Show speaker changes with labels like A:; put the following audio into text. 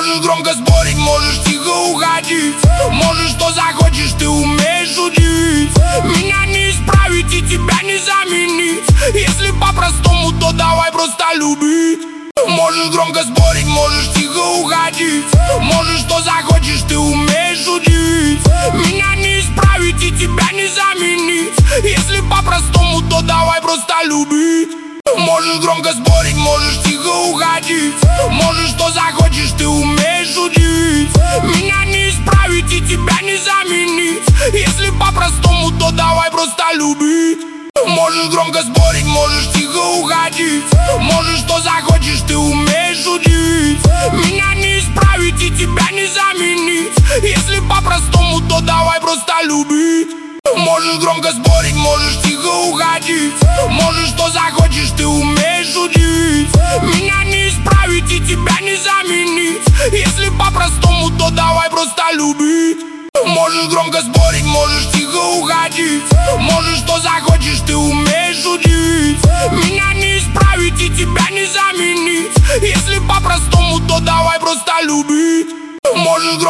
A: Можешь громко спорить, можешь тихо уходить, можешь что захочешь, ты умеешь удивить. Меня не исправить и тебя не заменить. Если по-простому, то давай просто любить. Можешь громко спорить, можешь тихо уходить, можешь что захочешь, ты умеешь удивить. Меня не исправить и тебя не заменить. Если по-простому, то давай просто любить. Можешь громко спорить, можешь тихо уходить, можешь что захочешь, ты умеешь удивить. Меня не исправить и тебя не заменить. Если по-простому, то давай просто любить. Можешь громко спорить, можешь тихо уходить, можешь что захочешь, ты умеешь удивить. Меня не исправить и тебя не заменить. Если по-простому, то давай просто любить. Можешь громко спорить, можешь тихо уходить, можешь что захочешь, ты умеешь удивить. Меня не исправить и тебя не заменить. Если по-простому, то давай просто любить. Можешь громко спорить, можешь тихо уходить, можешь что захочешь, ты умеешь удивить. Меня не исправить и тебя не заменить. Если по-простому, то давай просто любить. Можешь